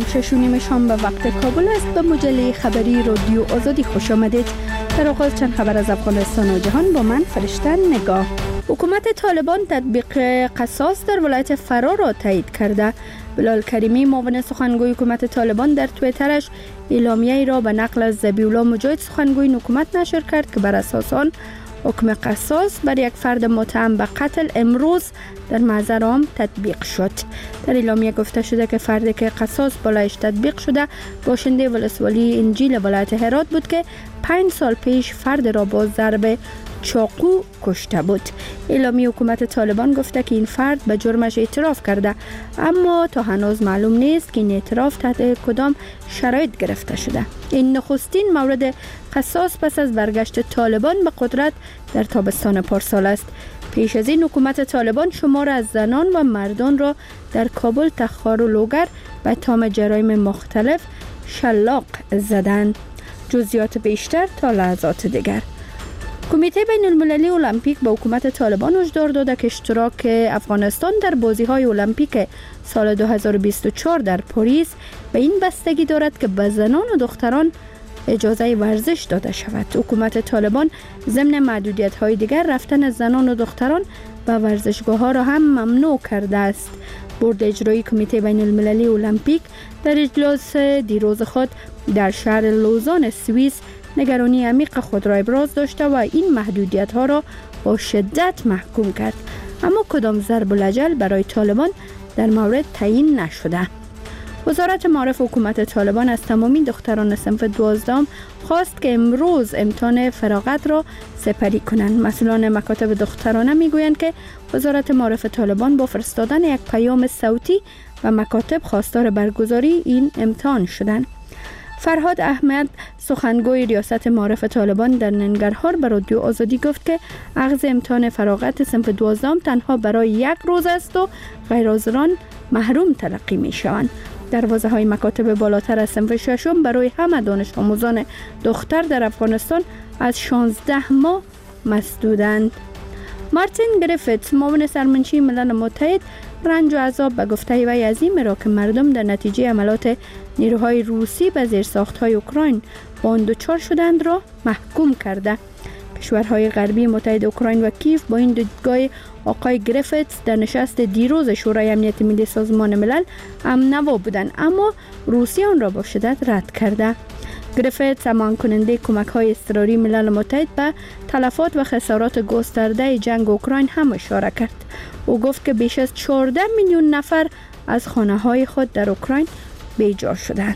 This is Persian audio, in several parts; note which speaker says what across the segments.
Speaker 1: 6:30 شام به وقت کابل است. به مجله خبری رادیو آزادی خوش آمدید. در آغاز چند خبر از افغانستان و جهان با من فرشته نگاه. حکومت طالبان تطبیق قصاص در ولایت فرا را تایید کرده. بلال کریمی معاون سخنگوی حکومت طالبان در توییترش اعلامیه‌ای را به نقل از ذبیح‌الله مجاهد سخنگوی حکومت نشر کرد که بر اساس آن حکم قصاص بر یک فرد متهم به قتل امروز در محضر عام تطبیق شد. در اعلامیه گفته شده که فردی که قصاص بالایش تطبیق شده باشنده ولسوالی انجیل ولایت هرات بود که 5 سال پیش فرد را با ضرب چاقو کشته بود. اعلامیه حکومت طالبان گفته که این فرد به جرمش اعتراف کرده، اما تا هنوز معلوم نیست که این اعتراف تحت کدام شرایط گرفته شده. این نخستین مورد قصاص پس از برگشت طالبان به قدرت در تابستان پارسال است. پیش از این حکومت طالبان شمار از زنان و مردان را در کابل تخار و لوگر به اتهام جرایم مختلف شلاق زدند. جزئیات بیشتر تا لحظات دیگر. کمیته بین المللی المپیک به حکومت طالبان هشدار داده که اشتراک افغانستان در بازی‌های المپیک سال 2024 در پاریس به این بستگی دارد که به زنان و دختران اجازه ورزش داده شود. حکومت طالبان ضمن محدودیت‌های دیگر رفتن زنان و دختران به ورزشگاه‌ها را هم ممنوع کرده است. بورد اجرایی کمیته بین المللی المپیک در اجلاس دیروز خود در شهر لوزان سوئیس نگرانی عمیق خود را ابراز داشته و این محدودیت‌ها را با شدت محکوم کرد، اما کدام ضرب الاجل برای طالبان در مورد تعیین نشده. وزارت معارف حکومت طالبان از تمامی دختران صنف 12 خواست که امروز امتحان فراغت را سپری کنند. مسئولان مکاتب دخترانه میگویند که وزارت معارف طالبان با فرستادن یک پیام صوتی و مکاتب خواستار برگزاری این امتحان شدند. فرهاد احمد سخنگوی ریاست معارف طالبان در ننگرهار به رادیو آزادی گفت که اخذ امتحان فراغت صنف 12 تنها برای یک روز است و غیرحاضران محروم تلقی می شوند. دروازه‌های مکاتب بالاتر از صنف 6 برای همه دانش آموزان دختر در افغانستان از 16 ماه مسدودند. مارتین گریفیتس معاون سرمنشی ملل متحد رنج و عذاب به گفته وی عظیم را که مردم در نتیجه عملات نیروهای روسی به زیرساخت‌های اوکراین با آن دچار شدند را محکوم کرده. کشورهای غربی متحد اوکراین و کیف با این دیدگاه آقای گریفیتس در نشست دیروز شورای امنیت ملی سازمان ملل هم‌نوا بودند، اما روسیه آن را با شدت رد کرده. گریفیتس امان کننده کمک‌های اضطراری ملل متحد به تلفات و خسارات گسترده جنگ اوکراین هم اشاره کرد. او گفت که بیش از 14 میلیون نفر از خانه‌های خود در اوکراین بیجا شدند.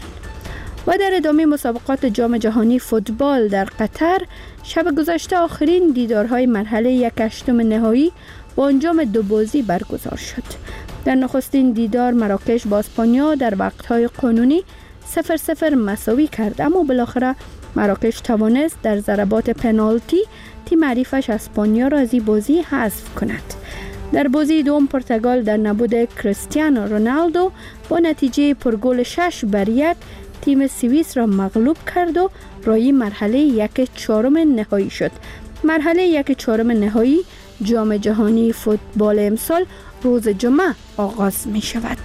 Speaker 1: و در ادامه مسابقات جام جهانی فوتبال در قطر شب گذشته آخرین دیدارهای مرحله 1/8 نهایی با انجام 2 بازی برگزار شد. در نخستین دیدار مراکش با اسپانیا در وقت‌های قانونی 0-0 مساوی کرد، اما بالاخره مراکش توانست در ضربات پنالتی تیم حریفش اسپانیا را از این بازی حذف کند. در بازی دوم پرتغال در نبود کریستیانو رونالدو با نتیجه پرگل 6-1 تیم سوئیس را مغلوب کرد و راهی مرحله 1/4 نهایی شد. مرحله 1/4 نهایی جام جهانی فوتبال امسال روز جمعه آغاز می شود.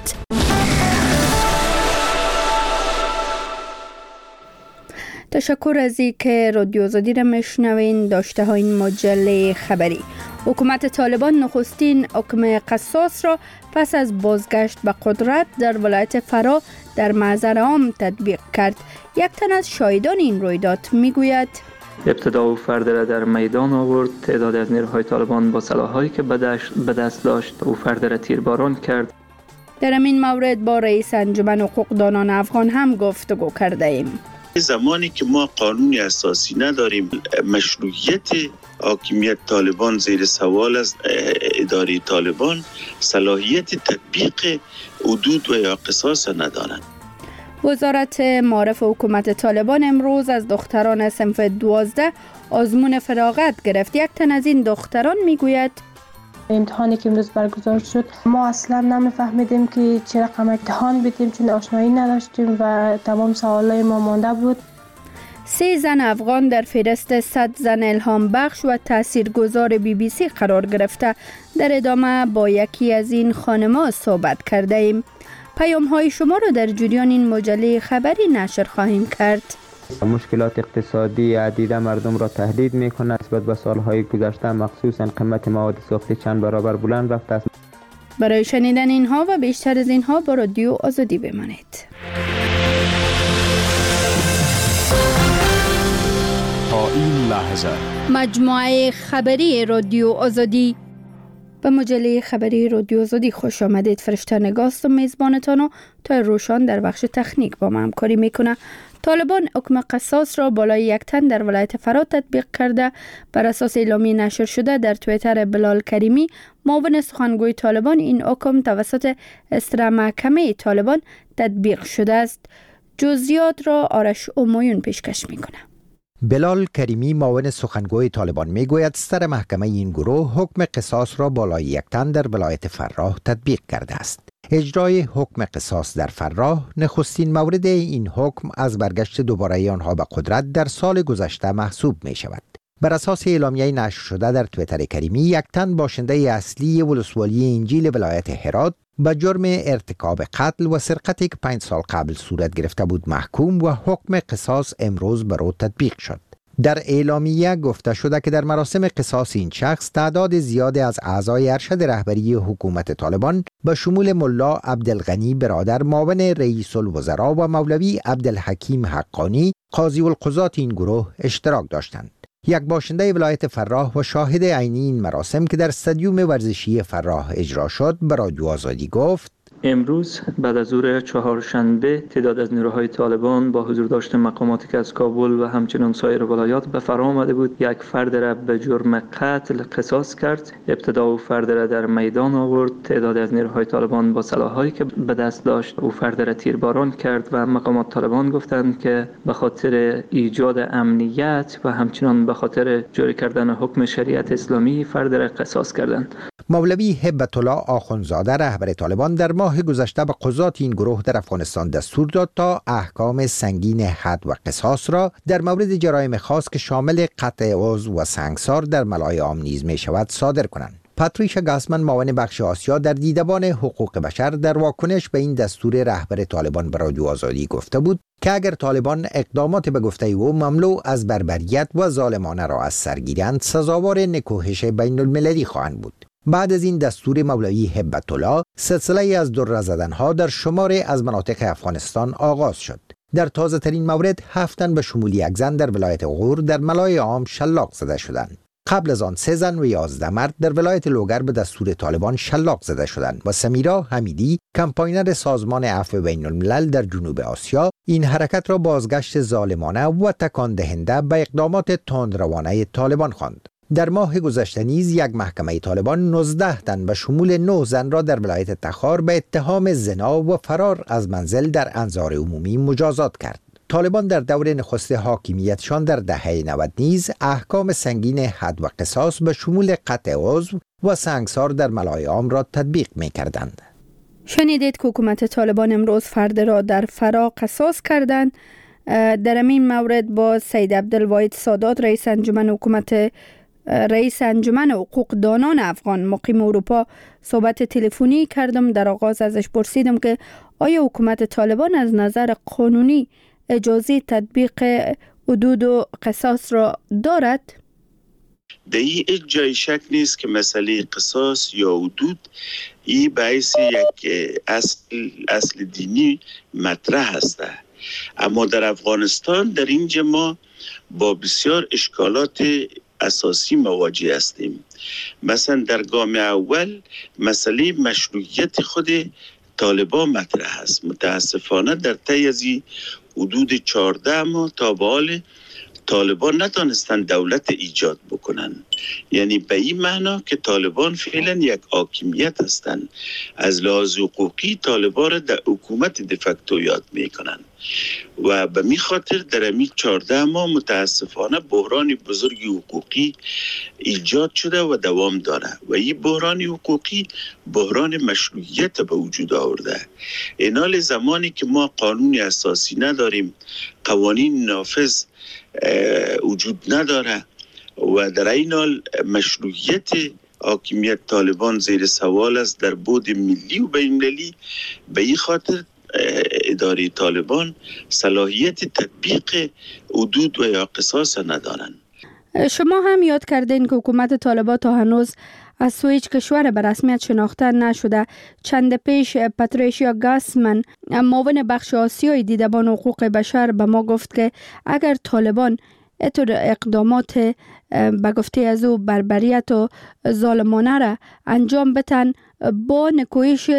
Speaker 1: تشکر از اینکه رادیو آزادی را میشنوین. داشته ها این مجله خبری. حکومت طالبان نخستین حکم قصاص را پس از بازگشت به قدرت در ولایت فرا در محضر عام تطبیق کرد. یک تن از شاهدان این رویداد میگوید
Speaker 2: ابتدا او فرد را در میدان آورد. تعدادی از نیروهای طالبان با سلاح‌هایی که به دست داشت او فرد را تیرباران کرد.
Speaker 1: در این مورد با رئیس انجمن حقوقدانان افغان هم گفتگو کرده ایم.
Speaker 3: زمانی که ما قانونی اساسی نداریم، مشروعیت حاکمیت طالبان زیر سوال است. اداره طالبان صلاحیت تطبیق حدود و یا قصاص ندارند.
Speaker 1: وزارت معارف حکومت طالبان امروز از دختران صنف 12 آزمون فراغت گرفت. یک تن از این دختران میگوید
Speaker 4: امتحانی که امروز برگزار شد ما اصلا نمیفهمیدیم که چه رقم امتحان بدیم، چون آشنایی نداشتیم و تمام سوالای ما مانده بود.
Speaker 1: 3 زن افغان در فهرست 100 زن الهام بخش و تاثیرگذار BBC قرار گرفته. در ادامه با یکی از این خانم‌ها صحبت کرده ایم. پیام های شما را در جریان این مجله خبری نشر خواهیم کرد.
Speaker 5: مشکلات اقتصادی عدیده مردم را تهدید می‌کند. نسبت به سالهای گذشته مخصوصاً قیمت مواد سوختی چند برابر بلند رفته است.
Speaker 1: برای شنیدن اینها و بیشتر از اینها با رادیو آزادی بمانید.
Speaker 6: تا این لحظه
Speaker 1: مجموعه خبری رادیو آزادی. به مجله خبری رادیو آزادی خوش آمدید. فرشته نگاست و میزبانتان و تا روشان در بخش تکنیک با ما همکاری میکنه. طالبان حکم قصاص را بالای 1 تن در ولایت فراه تطبیق کرده. بر اساس اعلامیه نشر شده در توییتر بلال کریمی، معاون سخنگوی طالبان، این حکم توسط اصلاح محکمه طالبان تطبیق شده است. جزئیات را آرش امایون پیشکش میکنه.
Speaker 7: بلال کریمی معاون سخنگوی طالبان میگوید سر محکمه این گروه حکم قصاص را بالای 1 تن در ولایت فراه تطبیق کرده است. اجرای حکم قصاص در فراه نخستین مورد این حکم از برگشت دوباره آنها به قدرت در سال گذشته محسوب می شود. بر اساس اعلامیه نشر شده در توییتر کریمی، 1 تن باشنده اصلی ولسوالی انجیل ولایت هرات به جرم ارتکاب قتل و سرقتی که 5 سال قبل صورت گرفته بود محکوم و حکم قصاص امروز بر او تطبیق شد. در اعلامیه گفته شده که در مراسم قصاص این شخص تعداد زیادی از اعضای ارشد رهبری حکومت طالبان به شمول ملا عبدالغنی برادر معاون رئیس الوزراء و مولوی عبدالحکیم حقانی قاضی القضات این گروه اشتراک داشتند. یک باشنده ولایت فراه و شاهد عینی این مراسم که در استادیوم ورزشی فراه اجرا شد به رادیو آزادی گفت:
Speaker 2: امروز بعد از ظهر چهارشنبه تعداد از نیروهای طالبان با حضور داشت مقاماتی که از کابل و همچنین سایر ولایات به فراه آمده بود، یک فرد را به جرم قتل قصاص کرد. ابتدا او فرد را در میدان آورد. تعداد از نیروهای طالبان با سلاح‌هایی که به دست داشت او فرد را تیرباران کرد و مقامات طالبان گفتند که به خاطر ایجاد امنیت و همچنین به خاطر جاری کردن حکم شریعت اسلامی فرد را قصاص کردند.
Speaker 7: مولوی هبت الله آخوندزاده رهبر طالبان در ماه گذشته به قضات این گروه در افغانستان دستور داد تا احکام سنگین حد و قصاص را در مورد جرایم خاص که شامل قطع عضو و سنگسار در ملای عام نیز می شود صادر کنند. پاتریشا گاسمن معاون بخش آسیا در دیدبان حقوق بشر در واکنش به این دستور رهبر طالبان به رادیو آزادی گفته بود که اگر طالبان اقدامات به گفته او مملو از بربریت و ظالمانه را از سر گیرند، سزاوار نکوهش بین المللی خواهند بود. بعد از این دستور مولوی هبت الله، سلسله از دره زدنها در شمار از مناطق افغانستان آغاز شد. در تازه ترین مورد 7 تن به شمول 1 زن در ولایت غور در ملای عام شلاق زده شدند. قبل از آن 3 زن و 11 مرد در ولایت لوگر به دستور طالبان شلاق زده شدند و سمیرا حمیدی، کمپاینر سازمان عفو بین الملل در جنوب آسیا، این حرکت را بازگشت ظالمانه و تکان دهنده به اقدامات تندروانه طالبان خواند. در ماه گذشته نیز یک محکمه طالبان 19 تن به شمول 9 زن را در ولایت تخار به اتهام زنا و فرار از منزل در انظار عمومی مجازات کرد. طالبان در دور نخست حاکمیتشان در دهه 90 نیز احکام سنگین حد و قصاص به شمول قطع عضو و سنگسار در ملای عام را تطبیق می کردند.
Speaker 1: شنیدید که حکومت طالبان امروز فرد را در فراه قصاص کردند. در این مورد با سید عبدالواحد سادات رئیس انجمن حقوق دانان افغان مقیم اروپا صحبت تلفنی کردم. در آغاز ازش پرسیدم که آیا حکومت طالبان از نظر قانونی اجازه تطبیق حدود و قصاص را دارد؟
Speaker 3: در این جای شک نیست که مسئله قصاص یا حدود این باعث یک اصل دینی مطرح است. اما در افغانستان در اینجا ما با بسیار اشکالات اساسی مواجه هستیم. مثلا در گام اول مسئله مشروعیت خود طالبان مطرح است. متاسفانه در طی از حدود 14 ماه تا به حال طالبان نتانستند دولت ایجاد بکنن. یعنی به این معنا که طالبان فعلا یک حاکمیت هستند. از لحاظ حقوقی طالبان را در حکومت دفکتو یاد میکنن و به می خاطر در امی 14 ماه متاسفانه بحران بزرگی حقوقی ایجاد شده و دوام داره و این بحران حقوقی بحران مشروعیت به وجود آورده. اینال زمانی که ما قانون اساسی نداریم، قوانین نافذ وجود نداره و در این حال مشروعیت حاکمیت طالبان زیر سوال است در بعد ملی و بین‌المللی. به این خاطر اداره طالبان صلاحیت تطبیق حدود و یا قصاص ندارند.
Speaker 1: شما هم یاد کردین که حکومت طالبان تا هنوز از سوی هیچ کشور به رسمیت شناخته نشده. چند پیش پاتریشیا گاسمن، معاون بخش آسیای دیدبان حقوق بشر، به ما گفت که اگر طالبان اتور اقدامات به گفته از او بربریت و ظالمانه را انجام بتن، با نکوهش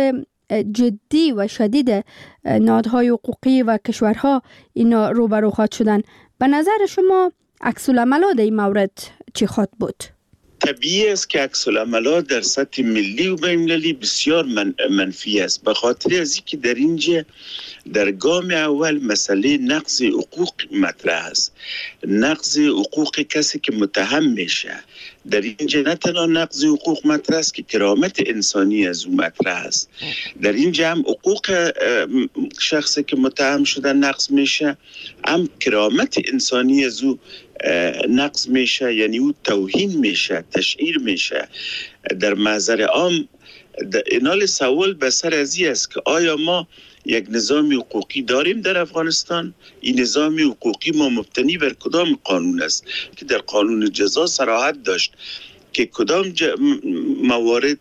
Speaker 1: جدی و شدید نهادهای حقوقی و کشورها اینا روبرو خواهد شدن. به نظر شما عکس العملات در این مورد چی خواهد بود؟
Speaker 3: طبیعی است که عکس العملات در سطح ملی و بین‌المللی بسیار منفی است، به خاطر از اینکه در اینجا در گام اول مسئله نقض حقوق مطرح است. نقض حقوق کسی که متهم میشه. در اینجا نه تنها نقض حقوق مطرح است که کرامت انسانی از او مطرح است. در اینجا هم حقوق شخصی که متهم شده نقض میشه، هم کرامت انسانی از او نقض میشه، یعنی او توهین میشه، تشهیر میشه. در محضر عام اینال سوال به سر از این است که آیا ما یک نظام حقوقی داریم در افغانستان؟ این نظام حقوقی ما مبتنی بر کدام قانون است؟ که در قانون جزا صراحت داشت که کدام موارد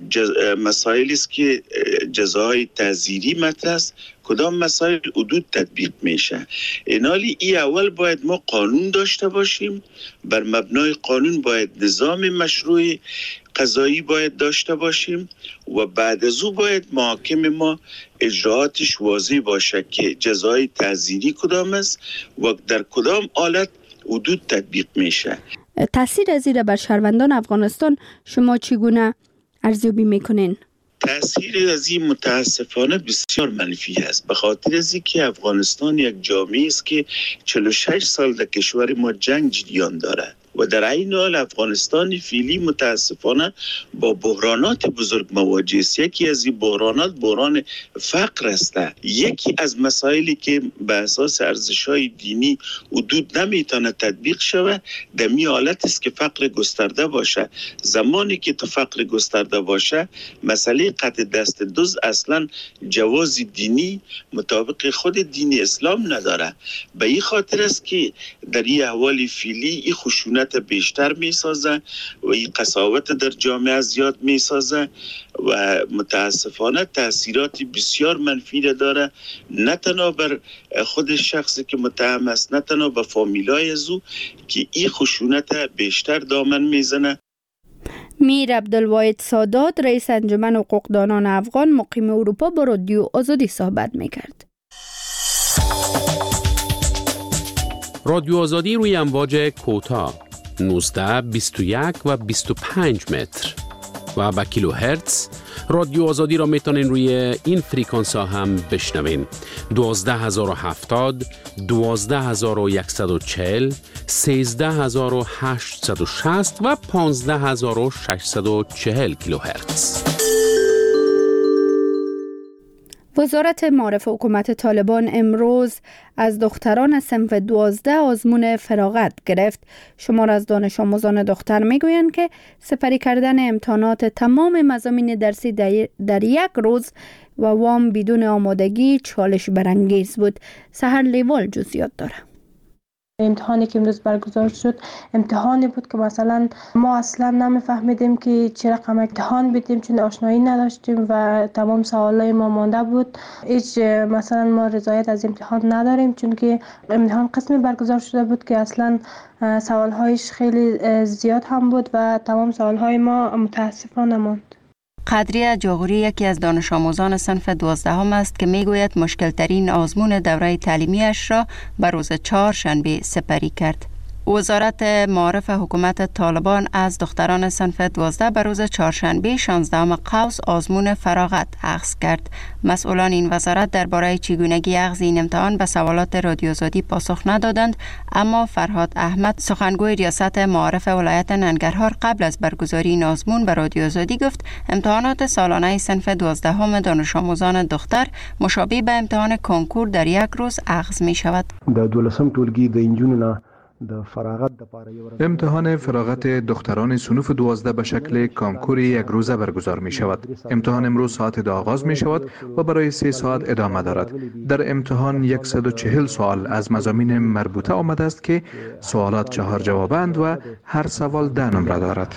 Speaker 3: مسائل است که جزاهای تعزیری مطرح است، کدام مسائل حدود تطبیق میشه. اینالی ای اول باید ما قانون داشته باشیم، بر مبنای قانون باید نظام مشروع قضایی باید داشته باشیم و بعد از او باید محاکم ما اجراعاتش واضح باشه که جزای تعزیری کدام است و در کدام حالت حدود تطبیق میشه.
Speaker 1: تاثیر از این بر شهروندان افغانستان شما چگونه ارزیابی میکنین؟
Speaker 3: تأثیر از این متاسفانه بسیار منفی است، به خاطر از اینکه افغانستان یک جامعه است که 46 سال در کشور ما جنگ جریان دارد و در این حال افغانستان فعلی متاسفانه با بحرانات بزرگ مواجه است. یکی از این بحرانات بحران فقر است. یکی از مسائلی که به اساس ارزش‌های دینی حدود نمیتونه تطبیق شود در می حالت است که فقر گسترده باشه. زمانی که تو فقر گسترده باشه، مسئله قطع دست دزد اصلا جواز دینی مطابق خود دین اسلام نداره. به این خاطر است که در این احوال فعلی این خشونت بیشتر می سازه و این قساوت در جامعه زیاد می سازه و متاسفانه تاثیرات بسیار منفی داره، نه تنها بر خود شخصی که متهم است، نه تنها به فامیلای از او که این خشونت بیشتر دامن میزنه.
Speaker 1: میر عبدالواحد سادات، رئیس انجمن حقوقدانان افغان مقیم اروپا، با رادیو آزادی صحبت میکرد.
Speaker 6: رادیو آزادی روی امواج کوتاه 19، 21 و 25 متر و با کیلو هرتز. رادیو آزادی را میتونین روی این فریکانس ها هم بشنوین: 12070، 12140، 13860 و 15640 کیلو هرتز.
Speaker 1: وزارت معارف حکومت طالبان امروز از دختران صنف 12 آزمون فراغت گرفت. شمار از دانش آموزان دختر میگویند که سپری کردن امتحانات تمام مضامین درسی در یک روز و وام بدون آمادگی چالش برانگیز بود. سحر لیوال جزئیات داره.
Speaker 4: امتحانی که امروز برگزار شد امتحانی بود که مثلا ما اصلا نمیفهمیدیم که چه رقم امتحان بدیم، چون آشنایی نداشتیم و تمام سوالای ما مانده بود. هیچ مثلا ما رضایت از امتحان نداریم، چون که امتحان قسمی برگزار شده بود که اصلا سوالهایش خیلی زیاد هم بود و تمام سوالهای ما متاسفانه ماند.
Speaker 8: قدریه جاغوری یکی از دانش آموزان صنف 12 است که میگوید مشکل ترین آزمون دوره تعلیمیش را به روز چهارشنبه سپری کرد. وزارت معارف حکومت طالبان از دختران صنف 12 به روز چهارشنبه 16 قوس آزمون فراغت اخذ کرد. مسئولان این وزارت درباره چگونگی اخذ این امتحان به سوالات رادیو آزادی پاسخ ندادند، اما فرهاد احمد سخنگوی ریاست معارف ولایت ننگرهار قبل از برگزاری این آزمون به رادیو آزادی گفت امتحانات سالانه صنف 12 دانش آموزان دختر مشابه به امتحان کنکور در یک روز اخذ می شود.
Speaker 9: د 12 ټولګي د انجونو امتحان فراغت دختران صنوف 12 به شکل کانکور یک روزه برگزار می شود. امتحان امروز ساعت 2 آغاز می شود و برای 3 ساعت ادامه دارد. در امتحان 140 سوال از مضامین مربوطه آمده است که سوالات 4 جوابند و هر سوال 10 نمره دارد.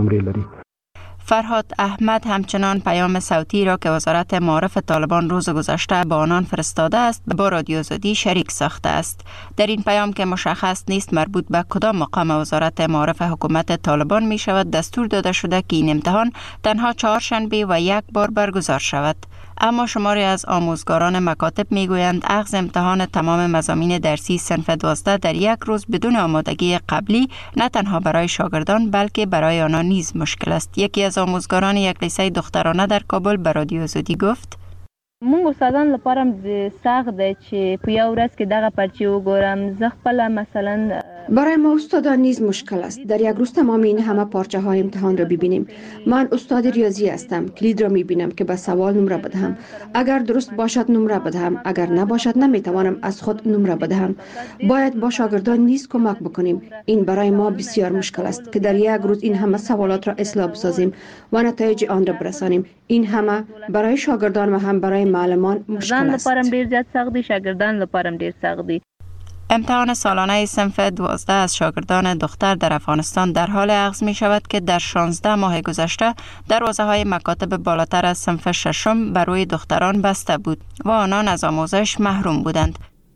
Speaker 8: فرهاد احمد همچنان پیام صوتی را که وزارت معارف طالبان روز گذشته به آنان فرستاده است با رادیو آزادی شریک ساخته است. در این پیام که مشخص نیست مربوط به کدام مقام وزارت معارف حکومت طالبان می شود، دستور داده شده که این امتحان تنها 4 شنبه و 1 بار برگزار شود. اما شماری از آموزگاران مکاتب می گویند اخذ امتحان تمام مضامین درسی صنف 12 در یک روز بدون آمادگی قبلی نه تنها برای شاگردان بلکه برای آنها نیز مشکل است. یکی از آموزگاران یک لیسه دخترانه در کابل به رادیو آزادی گفت:
Speaker 10: مونږ استادان لپاره سخت دی چې په یو ورځ کې دغه پرچې وګورم. زه خپله مثلا
Speaker 11: برای ما استادان نیز مشکل است در یک روز تمام این همه پارچه های امتحان را ببینیم. من استاد ریاضی هستم، کلید را میبینم که به سوال نمره بدهم. اگر درست باشد نمره بدهم، اگر نباشد نمیتوانم از خود نمره بدهم. باید با شاگردان نیز کمک بکنیم. این برای ما بسیار مشکل است که در یک روز این همه سوالات را اصلاح بسازیم و نتایج آن را برسانیم. این همه برای شاگردان و هم برای معلمان مشکل است.
Speaker 10: لپاره ډیر زیات سخت دی، شاگردان لپاره ډیر سخت دی.
Speaker 8: امتحان سالانه صنف 12 از شاگردان دختر در افغانستان در حال اخذ می شود که در 16 ماه گذشته دروازه‌های مکاتب بالاتر از صنف 6 بر روی دختران بسته بود و آنان از آموزش محروم بودند.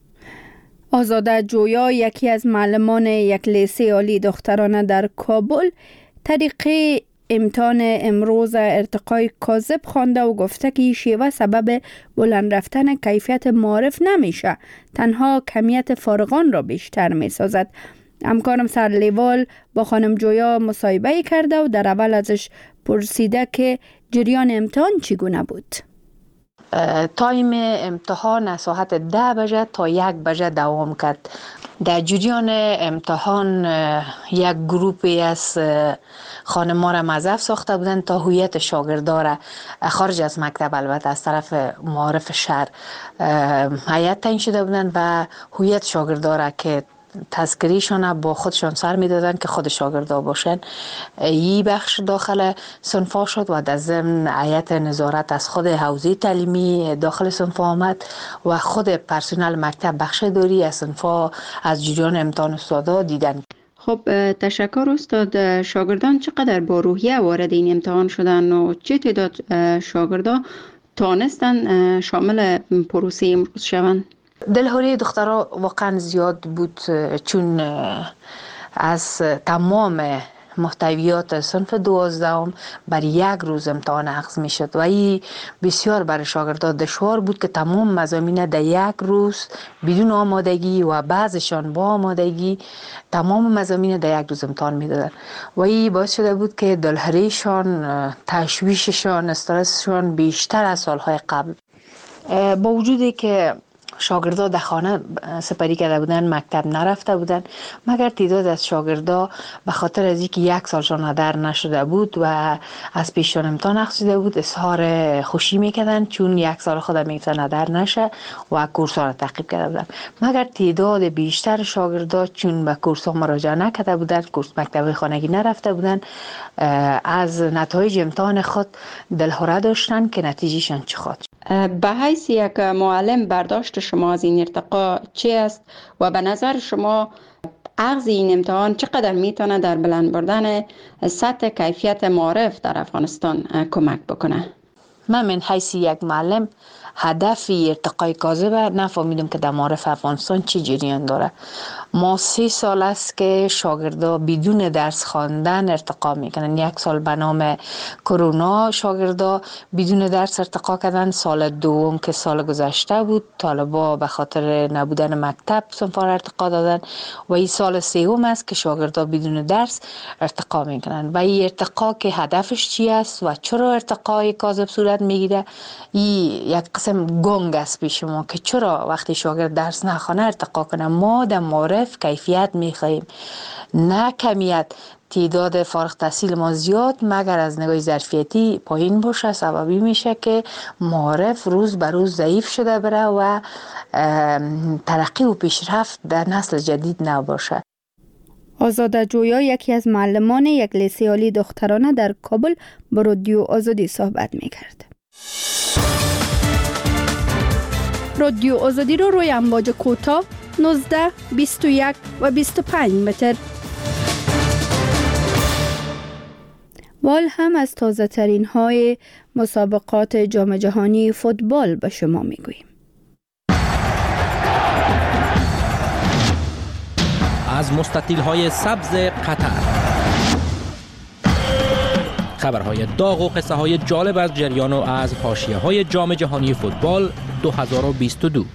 Speaker 1: آزاده جویا، یکی از معلمان یک لیسه عالی دخترانه در کابل، طریقه امتحان امروز ارتقای کاذب خوانده و گفته که این شیوه سبب بلند رفتن کیفیت معارف نمیشه، تنها کمیت فارغان را بیشتر می سازد. همکارم سرلیوال با خانم جویا مصاحبه کرده و در اول ازش پرسیده که جریان امتحان چگونه بود.
Speaker 12: تایم امتحان از ساعت 10 بجه تا 1 بجه دوام کرد. در جریان امتحان یک گروپی از خانم‌ها را مضاف ساخته بودند تا هویت شاگردا را خارج از مکتب، البته از طرف معارف شهر هیئت تعیین شده بودند و هویت شاگردا را که تذکریشان با خودشان سر میدادن که خود شاگردا باشن. این بخش داخل صنفا شد و در ضمن هیئت نظارت از خود حوزه تعلیمی داخل صنفا آمد و خود پرسنل مکتب بخش اداری از صنفا از جریان امتحان استادا دیدن.
Speaker 8: خب تشکر استاد. شاگردان چقدر با روحیه وارد این امتحان شدن و چه تعداد شاگردا توانستن شامل پروسه امروز شوند؟
Speaker 12: دلهوری دخترها واقعا زیاد بود، چون از تمام محتویات صنف 12 بر یک روز امتحان اخذ می شد و این بسیار برای شاگردان دشوار بود که تمام مضامین در یک روز بدون آمادگی و بعضشان با آمادگی تمام مضامین در یک روز امتحان می دادن و این باعث شده بود که دلهوریشان، تشویششان، استرسشان بیشتر از سالهای قبل. با وجودی که شاگردا در خانه سپری کرده بودن، مکتب نرفته بودن، مگر تعداد از شاگردا به خاطر از اینکه 1 سالشان هدر نشده بود و از پیششان امتحان اخذ شده بود اظهار خوشی میکردن چون 1 سال خود میگفتن هدر نشه و کورس ها را تعقیب کرده بودن. مگر تعداد بیشتر شاگردا چون به کورس ها مراجعه نکرده بودن، کورس مکتب خانگی نرفته بودن، از نتایج امتحان خود دلهره داشتن که نتیجهشان چه خواهد.
Speaker 8: به حیث یک معلم برداشت شما از این ارتقا چی است و به نظر شما اخذ این امتحان چقدر میتونه در بلند بردن سطح کیفیت معارف در افغانستان کمک بکنه؟
Speaker 12: من من حیث یک معلم هدف ارتقای کاذب نفهمیدم که در معارف افغانستان چی جریان داره. ما 3 سال است که شاگردا بدون درس خواندن ارتقا میکنن. 1 سال به نام کرونا شاگردا بدون درس ارتقا کردن. سال دوم که سال گذشته بود طالبا به خاطر نبودن مکتب صنفا ارتقا دادن و این سال سوم است که شاگردا بدون درس ارتقا میکنن. و این ارتقا که هدفش چی است و چرا ارتقای کاذب صورت میگیره، این یک قسم گنگ است پیش ما که چرا وقتی شاگرد درس نخوانه ارتقا کنه. ما در معارف کیفیت میخواهیم نه کمیت. تعداد فارغ التحصیل ما زیاد مگر از نگاه ظرفیتی پایین باشه سببی میشه که معارف روز به روز ضعیف شده بره و ترقی و پیشرفت در نسل جدید نباشه.
Speaker 1: آزاده جویا یکی از معلمان یک لیسه عالی دخترانه در کابل با رادیو آزادی صحبت می‌کرد. رادیو آزادی رو روی امواج کوتاه 19، 21 و 25 متر وال هم از تازه ترین های مسابقات جام جهانی فوتبال به شما میگوییم.
Speaker 13: از مستطیل های سبز قطر، خبرهای داغ و قصه های جالب از جریان و از حاشیه های جام جهانی فوتبال 2022.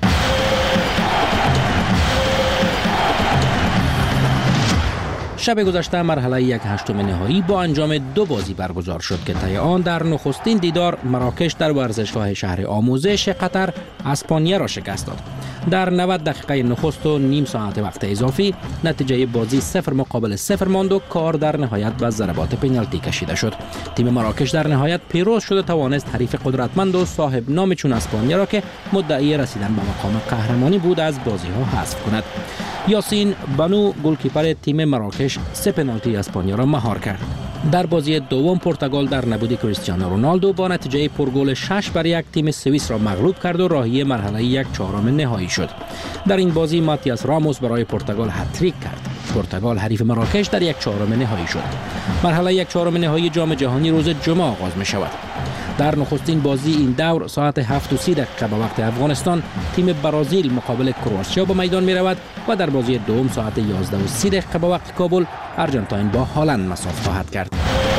Speaker 13: شب گذشته مرحله 1/8 نهایی با انجام 2 بازی برگزار شد که طی آن در نخستین دیدار مراکش در ورزشگاه شهر آموزش قطر اسپانیا را شکست داد. در 90 دقیقه نخست و نیم ساعت وقت اضافی نتیجه بازی 0 مقابل 0 ماند و کار در نهایت به ضربات پنالتی کشیده شد. تیم مراکش در نهایت پیروز شد و توانست حریف قدرتمند و صاحب نام چون اسپانیا را که مدعی رسیدن به مقام قهرمانی بود از بازی ها حذف کند. یاسین بانو گلکیپر تیم مراکش 3 پنالتی اسپانیا را مهار کرد. در بازی دوم پرتغال در نبود کریستیانو رونالدو با نتیجه پرگل 6-1 تیم سوئیس را مغلوب کرد و راهی مرحله 1/4 نهایی شد. در این بازی ماتیاس راموس برای پرتغال هتریک کرد. پرتغال حریف مراکش در 1/4 نهایی شد. مرحله 1/4 نهایی جام جهانی روز جمعه آغاز می شود. در نخستین بازی این دور ساعت 7:30 به وقت افغانستان تیم برزیل مقابل کرواتیا به میدان می رود و در بازی دوم ساعت 11:30 به وقت کابل آرژانتین با هلند مساف خواهد کرد.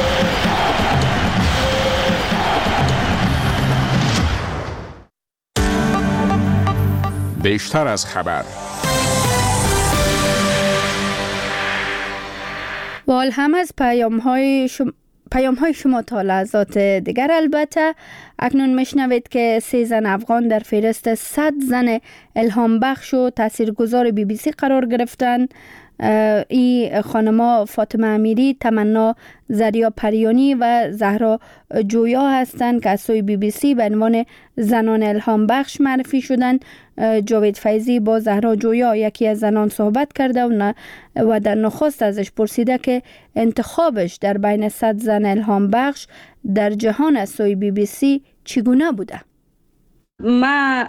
Speaker 14: بیشتر از خبر
Speaker 1: وال هم از پیام های شما تا لحظات دیگر. البته اکنون میشنوید که 3 زن افغان در فهرست 100 زن الهام بخش و تاثیرگذار BBC قرار گرفتند. این خانما فاطمه امیری، تمنا زریا پریانی و زهرا جویا هستند که از سوی BBC به عنوان زنان الهام بخش معرفی شدند. جاوید فیضی با زهرا جویا یکی از زنان صحبت کرده و در نخست ازش پرسیده که انتخابش در بین 100 زن الهام بخش در جهان از سوی BBC چگونه بوده؟
Speaker 15: ما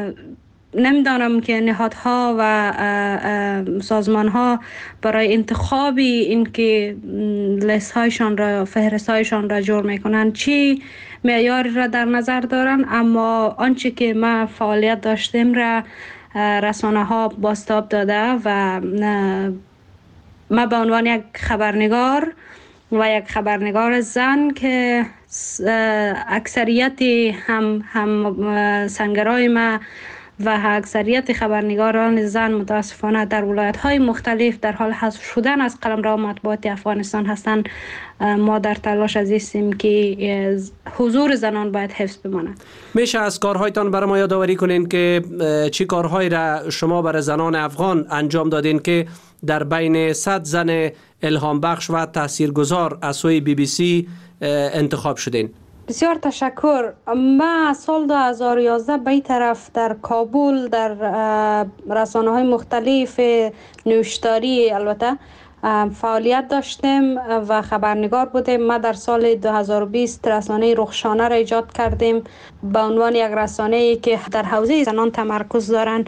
Speaker 15: نمیدانم که نهادها و سازمانها برای انتخاب این که لیست هایشان را، فهرست هایشان را جور میکنن چی معیاری را در نظر دارن، اما آنچه که ما فعالیت داشتیم را رسانه ها بازتاب داده و ما به عنوان یک خبرنگار و یک خبرنگار زن که اکثریت هم سنگرای ما و اکثریت خبرنگاران زن متاسفانه در ولایت‌های مختلف در حال حذف شدن از قلمرو مطبوعات افغانستان هستند. ما در تلاش هستیم که حضور زنان باید حفظ بماند.
Speaker 16: میشه از کارهایتان برای ما یادآوری کنین که چی کارهایی را شما برای زنان افغان انجام دادین که در بین 100 زن الهام بخش و تاثیرگذار از سوی BBC انتخاب شدین؟
Speaker 15: بسیار تشکر. ما سال 2011 به این طرف در کابل در رسانه های مختلف نوشتاری البته فعالیت داشتیم و خبرنگار بودیم. ما در سال 2020 رسانه رخشانه را ایجاد کردیم به عنوان یک رسانه‌ای که در حوزه زنان تمرکز دارند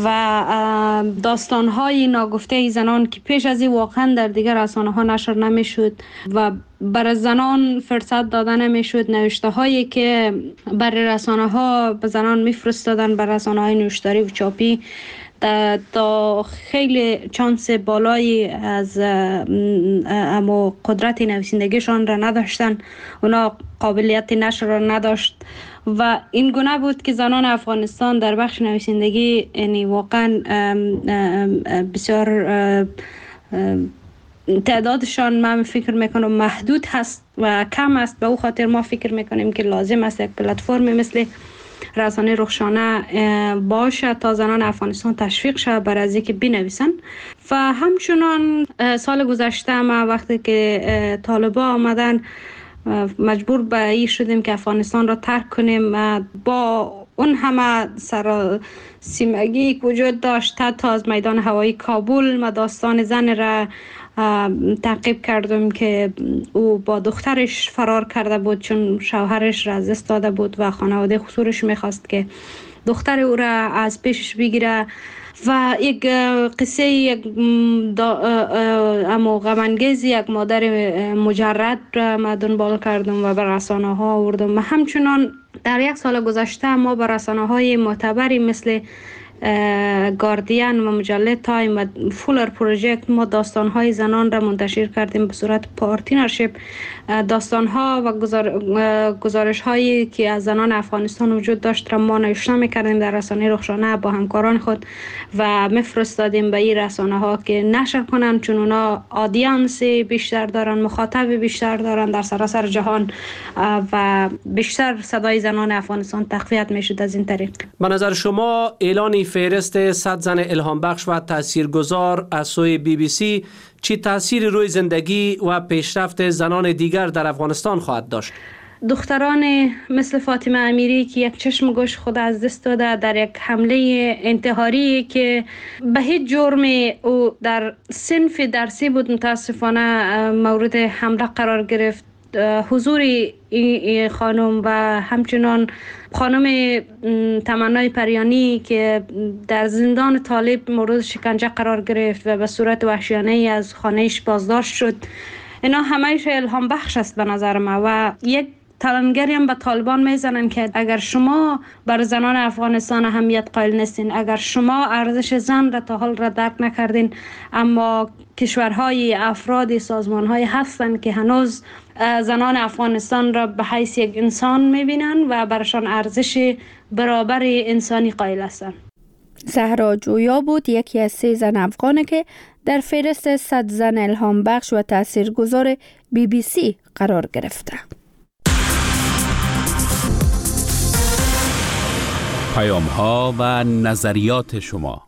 Speaker 15: و داستان‌های ناگفته زنان که پیش از این واقعا در دیگر رسانه‌ها نشر نمی‌شد و برای زنان فرصت داده نمی‌شد، نوشته‌هایی که برای رسانه‌ها به زنان می‌فرستادن بر رسانه‌های نوشتاری و چاپی تا خیلی چانس بالایی از اما قدرت نویسندگیشان را نداشتن، اونا قابلیت نشر را نداشت و این گونه بود که زنان افغانستان در بخش نویسندگی یعنی واقعا بسیار تعدادشان من فکر میکنم محدود هست و کم است. به او خاطر ما فکر میکنیم که لازم است یک پلتفرم مثل رسانه رخشانه باشه تا زنان افغانستان تشویق شود برای از اینکه بنویسن. و همچنان سال گذشته ما وقتی که طالبان آمدن مجبور به این شدیم که افغانستان را ترک کنیم. با اون همه سیمگی که وجود داشت تا از میدان هوایی کابل ما داستان زن را تعقیب کردم که او با دخترش فرار کرده بود، چون شوهرش را از دست داده بود و خانواده خسورش میخواست که دختر او را از پیشش بگیره. و یک قصه یک غم‌انگیز یک مادر مجرد را ما دنبال کردم و به رسانه ها آوردم. و همچنان در یک سال گذشته ما به رسانه های معتبری مثل گاردین و مجله تایم و فولر پروژکت ما داستان‌های زنان را منتشر کردیم به صورت پارتنرشیپ. داستان‌ها و گزارش‌هایی که از زنان افغانستان وجود داشت را ما نشر می‌کردیم در رسانه رخشانه با همکاران خود و می‌فرستادیم به این رسانه‌ها که نشر کنند، چون اونا آدینس بیشتر دارن، مخاطب بیشتر دارن در سراسر جهان و بیشتر صدای زنان افغانستان تقویت می‌شد از این طریق.
Speaker 16: به نظر شما اعلان فهرست 100 زن الهام بخش و تاثیرگذار از سوی BBC چی تأثیر روی زندگی و پیشرفت زنان دیگر در افغانستان خواهد داشت؟
Speaker 15: دختران مثل فاطمه امیری که یک چشم گوش خود از دست داده در یک حمله انتحاری که به هیچ جرم او در صنف درسی بود متاسفانه مورد حمله قرار گرفت، حضور این خانم و همچنان خانم تمنای پریانی که در زندان طالب مورد شکنجه قرار گرفت و به صورت وحشیانه از خانهش بازداشت شد، اینا همه‌اش الهام بخش است به نظر ما. و یک تلنگری هم به طالبان میزنن که اگر شما بر زنان افغانستان اهمیت قائل نیستین، اگر شما ارزش زن را تا حال را درک نکردین، اما کشورهای افراد سازمانهای هستن که هنوز زنان افغانستان را به حیث یک انسان میبینن و برشان ارزش برابر انسانی قائل هستن.
Speaker 1: زهرا جویا بود یکی از 3 زن افغانه که در فهرست 100 زن الهام بخش و تاثیرگذار BBC قرار گرفته.
Speaker 6: پیام ها و نظریات شما.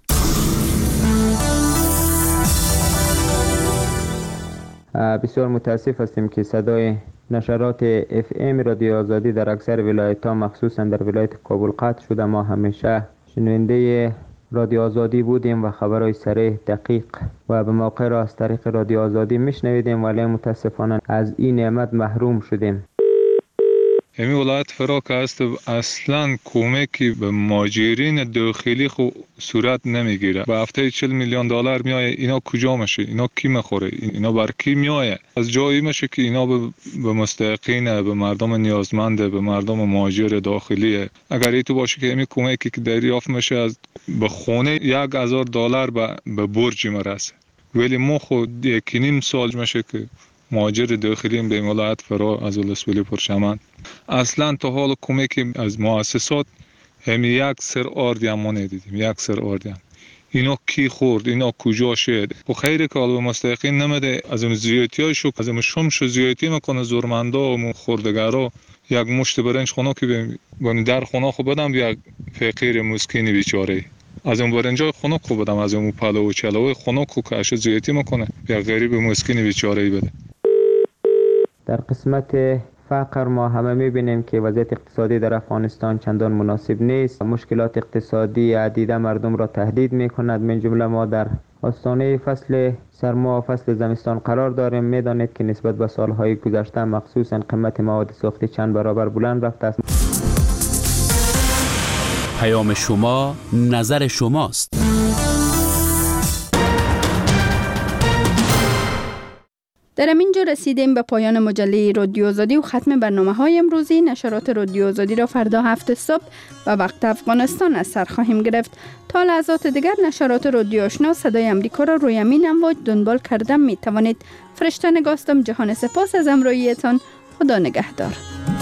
Speaker 5: بسیار متاسف هستیم که صدای نشرات FM رادیو آزادی در اکثر ولایت‌ها مخصوصا در ولایت کابل قطع شده. ما همیشه شنونده رادیو آزادی بودیم و خبرهای صریح، دقیق و به موقع را از طریق رادیو آزادی میشنویدیم، ولی متاسفانه از این نعمت محروم شدیم.
Speaker 14: همین ولایت فراک است اصلا کمکی به مهاجرین داخلی خو صورت نمیگیره. به هفته 40 میلیون دلار میایه، اینا کجا میشه؟ اینا کی میخوره؟ اینا بر کی میایه؟ از جایی میشه که اینا به مستحقین، به مردم نیازمند، به مردم مهاجر داخلیه. اگر ای تو باشه که همین کمکی که دریافت میشه از به خونه 1000 دلار به برج مرسه، ولی ما خود 1.5 سال میشه که مهاجر داخلی به ولایت فرا از ولسوالی پرچمن اصلا تا حال کمکی از مؤسسات هم یک سر آردی هم ما ندیدیم. یک سر آردی هم. اینا کی خورد؟ اینا کجا شد؟ و خیلی که به مستحقین نمیده. از اون زیادتی های شو، از اون شمش زیادتی میکنه زورمندا و خوردگارا. یک مشت برنج خونه که به در خونه خو بدم یک فقیر مسکینی بیچاره، از اون برنجای خونه خو بدم، از اون پلو و چلو خونه کو که اش زیادتی میکنه یک غریب مسکینی بیچاره بده.
Speaker 5: در قسمت فقر ما همه میبینیم که وضعیت اقتصادی در افغانستان چندان مناسب نیست. مشکلات اقتصادی عدیده مردم را تهدید میکند. من جمله ما در آستانه فصل سرما و فصل زمستان قرار داریم. میدانید که نسبت به سالهای گذشته مخصوصا قیمت مواد سوختی چند برابر بلند رفته است.
Speaker 6: پیام شما، نظر شماست.
Speaker 1: در اینجا رسیدیم به پایان مجله رادیو آزادی و ختم برنامه‌های امروزی. نشرات رادیو آزادی را فردا 7 صبح به وقت افغانستان از سر خواهیم گرفت. تا لحظات دیگر نشرات رادیو آشنا صدای امریکا را روی امین امواج دنبال کردن می توانید. فرشته نگاستم. جهان سپاس از همراهیتان. خدا نگهدار.